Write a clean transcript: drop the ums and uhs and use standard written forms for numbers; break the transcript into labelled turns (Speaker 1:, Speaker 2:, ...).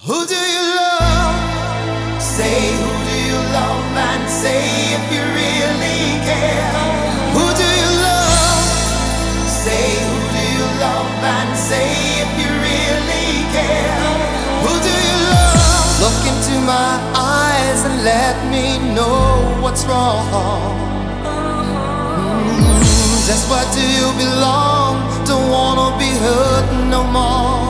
Speaker 1: Who do you love? Say who do you love and say if you really care. Who do you love? Say who do you love and say if you really care. Who do you love? Look into my eyes and let me know what's wrong. Just where do you belong? Don't wanna be hurt no more.